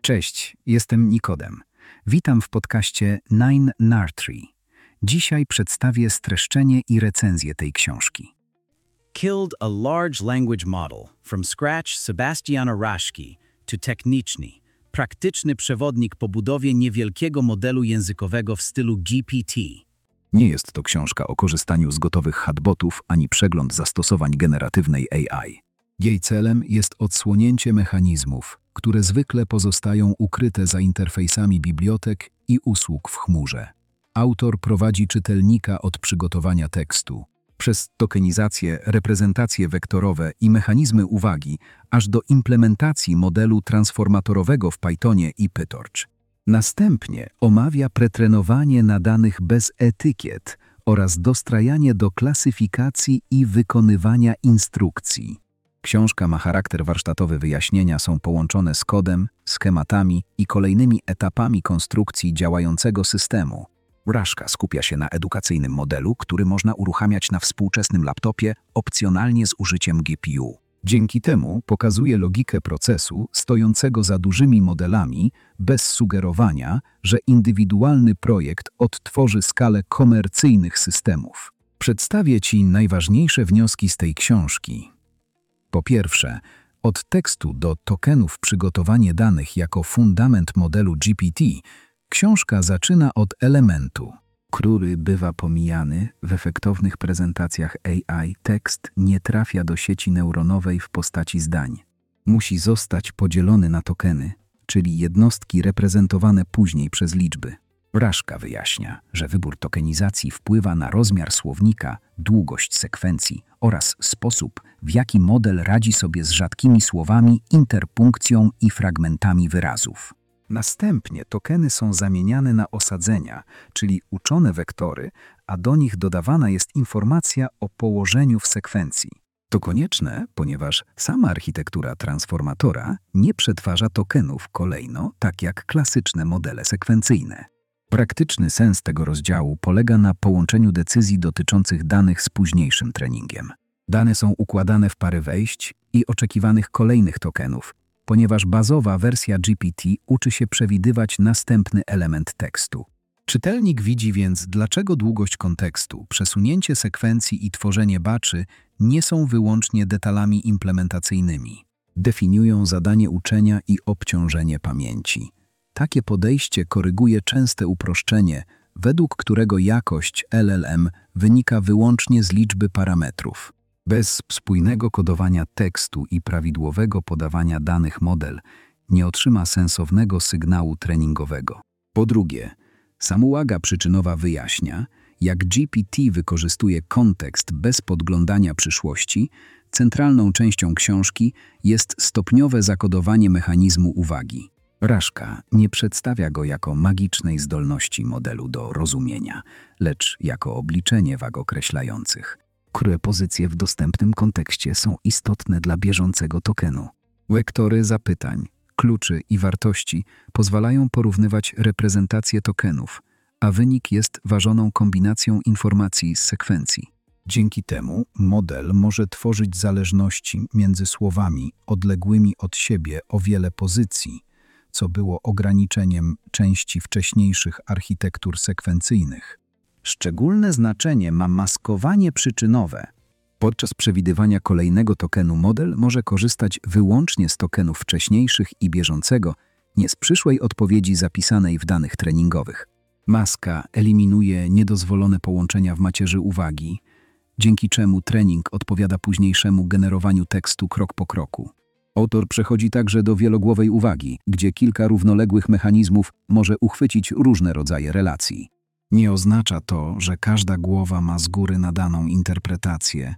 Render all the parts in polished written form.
Cześć, jestem Nikodem. Witam w podcaście Nine Nartree. Dzisiaj przedstawię streszczenie i recenzję tej książki. Killed a large language model, from scratch Sebastiana Rashki to Techniczny. Praktyczny przewodnik po budowie niewielkiego modelu językowego w stylu GPT. Nie jest to książka o korzystaniu z gotowych chatbotów ani przegląd zastosowań generatywnej AI. Jej celem jest odsłonięcie mechanizmów, które zwykle pozostają ukryte za interfejsami bibliotek i usług w chmurze. Autor prowadzi czytelnika od przygotowania tekstu, przez tokenizację, reprezentacje wektorowe i mechanizmy uwagi, aż do implementacji modelu transformatorowego w Pythonie i PyTorch. Następnie omawia pretrenowanie na danych bez etykiet oraz dostrajanie do klasyfikacji i wykonywania instrukcji. Książka ma charakter warsztatowy, wyjaśnienia są połączone z kodem, schematami i kolejnymi etapami konstrukcji działającego systemu. Rashka skupia się na edukacyjnym modelu, który można uruchamiać na współczesnym laptopie, opcjonalnie z użyciem GPU. Dzięki temu pokazuje logikę procesu stojącego za dużymi modelami, bez sugerowania, że indywidualny projekt odtworzy skalę komercyjnych systemów. Przedstawię Ci najważniejsze wnioski z tej książki. Po pierwsze, od tekstu do tokenów przygotowanie danych jako fundament modelu GPT, książka zaczyna od elementu, który bywa pomijany w efektownych prezentacjach AI. Tekst nie trafia do sieci neuronowej w postaci zdań. Musi zostać podzielony na tokeny, czyli jednostki reprezentowane później przez liczby. Rashka wyjaśnia, że wybór tokenizacji wpływa na rozmiar słownika, długość sekwencji oraz sposób, w jaki model radzi sobie z rzadkimi słowami, interpunkcją i fragmentami wyrazów. Następnie tokeny są zamieniane na osadzenia, czyli uczone wektory, a do nich dodawana jest informacja o położeniu w sekwencji. To konieczne, ponieważ sama architektura transformatora nie przetwarza tokenów kolejno, tak jak klasyczne modele sekwencyjne. Praktyczny sens tego rozdziału polega na połączeniu decyzji dotyczących danych z późniejszym treningiem. Dane są układane w pary wejść i oczekiwanych kolejnych tokenów, ponieważ bazowa wersja GPT uczy się przewidywać następny element tekstu. Czytelnik widzi więc, dlaczego długość kontekstu, przesunięcie sekwencji i tworzenie batchy nie są wyłącznie detalami implementacyjnymi. Definiują zadanie uczenia i obciążenie pamięci. Takie podejście koryguje częste uproszczenie, według którego jakość LLM wynika wyłącznie z liczby parametrów. Bez spójnego kodowania tekstu i prawidłowego podawania danych model nie otrzyma sensownego sygnału treningowego. Po drugie, samułaga przyczynowa wyjaśnia, jak GPT wykorzystuje kontekst bez podglądania przyszłości. Centralną częścią książki jest stopniowe zakodowanie mechanizmu uwagi. Rashka nie przedstawia go jako magicznej zdolności modelu do rozumienia, lecz jako obliczenie wag określających, które pozycje w dostępnym kontekście są istotne dla bieżącego tokenu. Wektory zapytań, kluczy i wartości pozwalają porównywać reprezentację tokenów, a wynik jest ważoną kombinacją informacji z sekwencji. Dzięki temu model może tworzyć zależności między słowami odległymi od siebie o wiele pozycji, co było ograniczeniem części wcześniejszych architektur sekwencyjnych. Szczególne znaczenie ma maskowanie przyczynowe. Podczas przewidywania kolejnego tokenu model może korzystać wyłącznie z tokenów wcześniejszych i bieżącego, nie z przyszłej odpowiedzi zapisanej w danych treningowych. Maska eliminuje niedozwolone połączenia w macierzy uwagi, dzięki czemu trening odpowiada późniejszemu generowaniu tekstu krok po kroku. Autor przechodzi także do wielogłowej uwagi, gdzie kilka równoległych mechanizmów może uchwycić różne rodzaje relacji. Nie oznacza to, że każda głowa ma z góry nadaną interpretację,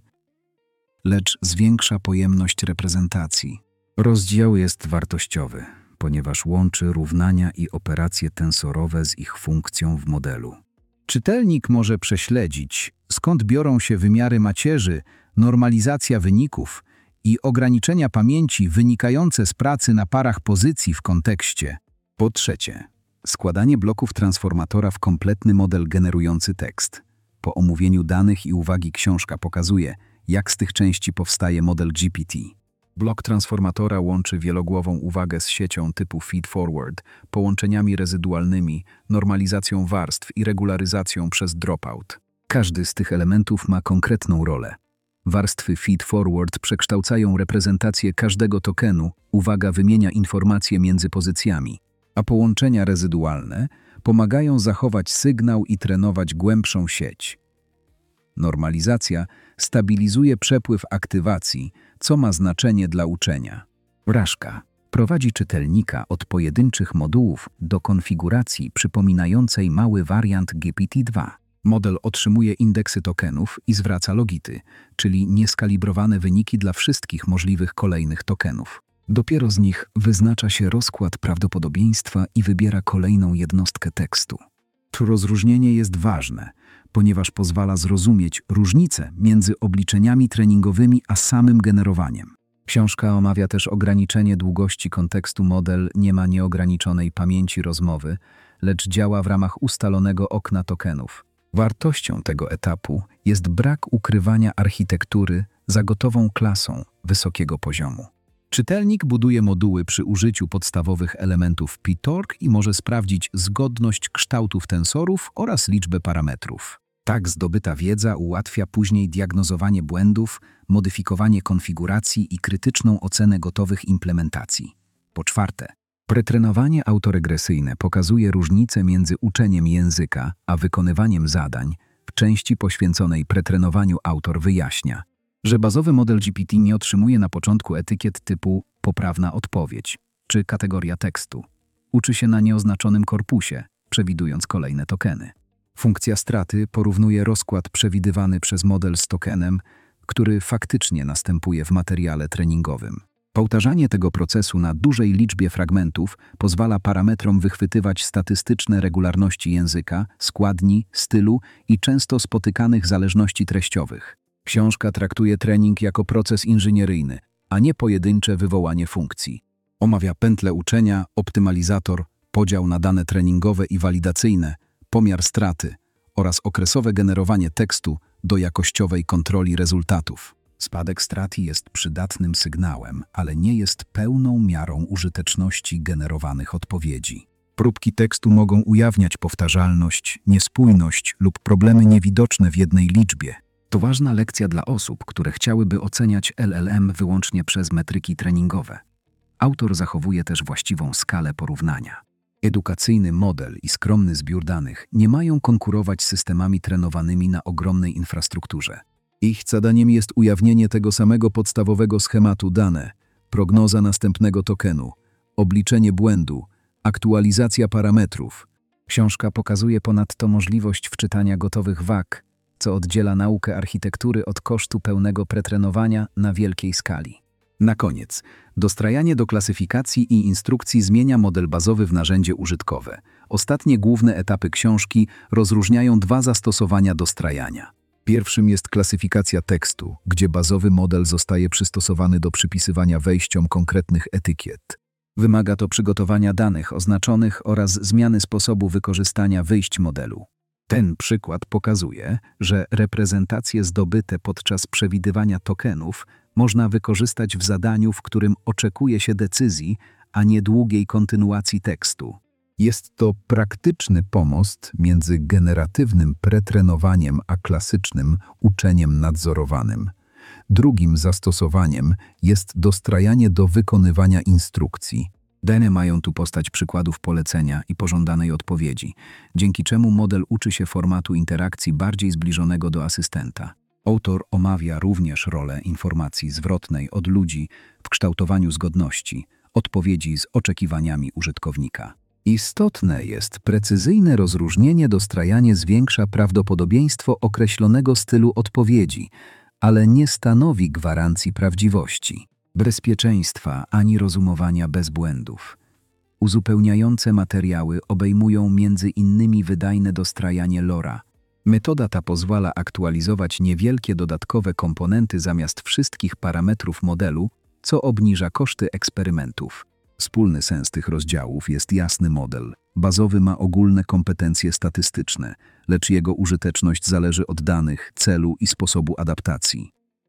lecz zwiększa pojemność reprezentacji. Rozdział jest wartościowy, ponieważ łączy równania i operacje tensorowe z ich funkcją w modelu. Czytelnik może prześledzić, skąd biorą się wymiary macierzy, normalizacja wyników i ograniczenia pamięci wynikające z pracy na parach pozycji w kontekście. Po trzecie, składanie bloków transformatora w kompletny model generujący tekst. Po omówieniu danych i uwagi książka pokazuje, jak z tych części powstaje model GPT. Blok transformatora łączy wielogłową uwagę z siecią typu feed-forward, połączeniami rezydualnymi, normalizacją warstw i regularyzacją przez dropout. Każdy z tych elementów ma konkretną rolę. Warstwy feed-forward przekształcają reprezentację każdego tokenu, uwaga wymienia informacje między pozycjami, a połączenia rezydualne pomagają zachować sygnał i trenować głębszą sieć. Normalizacja stabilizuje przepływ aktywacji, co ma znaczenie dla uczenia. Wrażka prowadzi czytelnika od pojedynczych modułów do konfiguracji przypominającej mały wariant GPT-2. Model otrzymuje indeksy tokenów i zwraca logity, czyli nieskalibrowane wyniki dla wszystkich możliwych kolejnych tokenów. Dopiero z nich wyznacza się rozkład prawdopodobieństwa i wybiera kolejną jednostkę tekstu. To rozróżnienie jest ważne, ponieważ pozwala zrozumieć różnicę między obliczeniami treningowymi a samym generowaniem. Książka omawia też ograniczenie długości kontekstu. Model nie ma nieograniczonej pamięci rozmowy, lecz działa w ramach ustalonego okna tokenów. Wartością tego etapu jest brak ukrywania architektury za gotową klasą wysokiego poziomu. Czytelnik buduje moduły przy użyciu podstawowych elementów PyTorch i może sprawdzić zgodność kształtów tensorów oraz liczbę parametrów. Tak zdobyta wiedza ułatwia później diagnozowanie błędów, modyfikowanie konfiguracji i krytyczną ocenę gotowych implementacji. Po czwarte, pretrenowanie autoregresyjne pokazuje różnicę między uczeniem języka a wykonywaniem zadań. W części poświęconej pretrenowaniu autor wyjaśnia, że bazowy model GPT nie otrzymuje na początku etykiet typu poprawna odpowiedź czy kategoria tekstu. Uczy się na nieoznaczonym korpusie, przewidując kolejne tokeny. Funkcja straty porównuje rozkład przewidywany przez model z tokenem, który faktycznie następuje w materiale treningowym. Powtarzanie tego procesu na dużej liczbie fragmentów pozwala parametrom wychwytywać statystyczne regularności języka, składni, stylu i często spotykanych zależności treściowych. Książka traktuje trening jako proces inżynieryjny, a nie pojedyncze wywołanie funkcji. Omawia pętlę uczenia, optymalizator, podział na dane treningowe i walidacyjne, pomiar straty oraz okresowe generowanie tekstu do jakościowej kontroli rezultatów. Spadek straty jest przydatnym sygnałem, ale nie jest pełną miarą użyteczności generowanych odpowiedzi. Próbki tekstu mogą ujawniać powtarzalność, niespójność lub problemy niewidoczne w jednej liczbie. To ważna lekcja dla osób, które chciałyby oceniać LLM wyłącznie przez metryki treningowe. Autor zachowuje też właściwą skalę porównania. Edukacyjny model i skromny zbiór danych nie mają konkurować z systemami trenowanymi na ogromnej infrastrukturze. Ich zadaniem jest ujawnienie tego samego podstawowego schematu dane, prognoza następnego tokenu, obliczenie błędu, aktualizacja parametrów. Książka pokazuje ponadto możliwość wczytania gotowych wag, co oddziela naukę architektury od kosztu pełnego pretrenowania na wielkiej skali. Na koniec, dostrajanie do klasyfikacji i instrukcji zmienia model bazowy w narzędzie użytkowe. Ostatnie główne etapy książki rozróżniają dwa zastosowania dostrajania. Pierwszym jest klasyfikacja tekstu, gdzie bazowy model zostaje przystosowany do przypisywania wejściom konkretnych etykiet. Wymaga to przygotowania danych oznaczonych oraz zmiany sposobu wykorzystania wyjść modelu. Ten przykład pokazuje, że reprezentacje zdobyte podczas przewidywania tokenów można wykorzystać w zadaniu, w którym oczekuje się decyzji, a nie długiej kontynuacji tekstu. Jest to praktyczny pomost między generatywnym pretrenowaniem a klasycznym uczeniem nadzorowanym. Drugim zastosowaniem jest dostrajanie do wykonywania instrukcji. Dane mają tu postać przykładów polecenia i pożądanej odpowiedzi, dzięki czemu model uczy się formatu interakcji bardziej zbliżonego do asystenta. Autor omawia również rolę informacji zwrotnej od ludzi w kształtowaniu zgodności, odpowiedzi z oczekiwaniami użytkownika. Istotne jest precyzyjne rozróżnienie. Dostrajanie zwiększa prawdopodobieństwo określonego stylu odpowiedzi, ale nie stanowi gwarancji prawdziwości, bezpieczeństwa ani rozumowania bez błędów. Uzupełniające materiały obejmują między innymi wydajne dostrajanie LoRa. Metoda ta pozwala aktualizować niewielkie dodatkowe komponenty zamiast wszystkich parametrów modelu, co obniża koszty eksperymentów. Wspólny sens tych rozdziałów jest jasny model. Bazowy ma ogólne kompetencje statystyczne, lecz jego użyteczność zależy od danych, celu i sposobu adaptacji.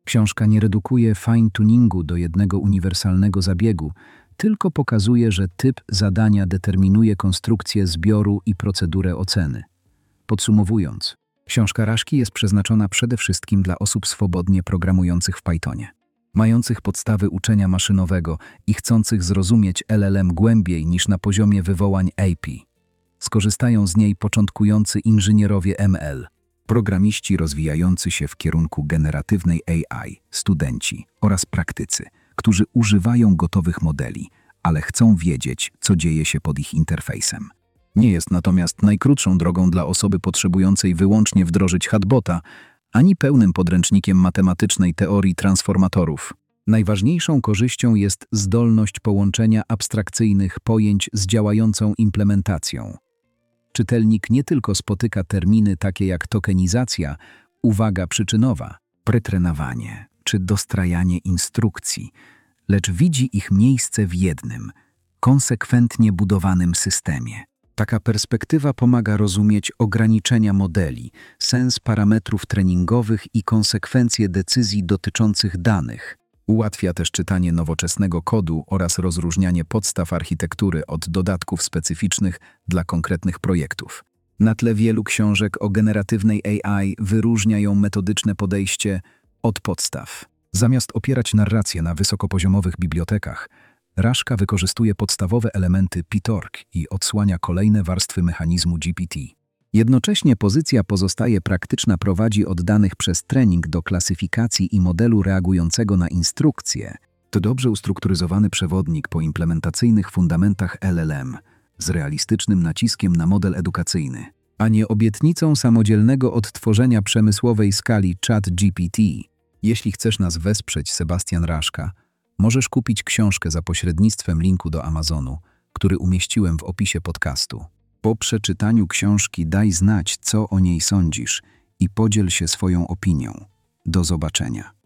Książka nie redukuje fine-tuningu do jednego uniwersalnego zabiegu, tylko pokazuje, że typ zadania determinuje konstrukcję zbioru i procedurę oceny. Podsumowując, książka Raszki jest przeznaczona przede wszystkim dla osób swobodnie programujących w Pythonie, mających podstawy uczenia maszynowego i chcących zrozumieć LLM głębiej niż na poziomie wywołań API. Skorzystają z niej początkujący inżynierowie ML, programiści rozwijający się w kierunku generatywnej AI, studenci oraz praktycy, którzy używają gotowych modeli, ale chcą wiedzieć, co dzieje się pod ich interfejsem. Nie jest natomiast najkrótszą drogą dla osoby potrzebującej wyłącznie wdrożyć chatbota, ani pełnym podręcznikiem matematycznej teorii transformatorów. Najważniejszą korzyścią jest zdolność połączenia abstrakcyjnych pojęć z działającą implementacją. Czytelnik nie tylko spotyka terminy takie jak tokenizacja, uwaga przyczynowa, pretrenowanie czy dostrajanie instrukcji, lecz widzi ich miejsce w jednym, konsekwentnie budowanym systemie. Taka perspektywa pomaga rozumieć ograniczenia modeli, sens parametrów treningowych i konsekwencje decyzji dotyczących danych. Ułatwia też czytanie nowoczesnego kodu oraz rozróżnianie podstaw architektury od dodatków specyficznych dla konkretnych projektów. Na tle wielu książek o generatywnej AI wyróżnia ją metodyczne podejście od podstaw. Zamiast opierać narrację na wysokopoziomowych bibliotekach, Raszka wykorzystuje podstawowe elementy PyTorch i odsłania kolejne warstwy mechanizmu GPT. Jednocześnie pozycja pozostaje praktyczna, prowadzi od danych przez trening do klasyfikacji i modelu reagującego na instrukcje. To dobrze ustrukturyzowany przewodnik po implementacyjnych fundamentach LLM z realistycznym naciskiem na model edukacyjny, a nie obietnicą samodzielnego odtworzenia przemysłowej skali ChatGPT. Jeśli chcesz nas wesprzeć, Sebastian Raszka, możesz kupić książkę za pośrednictwem linku do Amazonu, który umieściłem w opisie podcastu. Po przeczytaniu książki daj znać, co o niej sądzisz i podziel się swoją opinią. Do zobaczenia.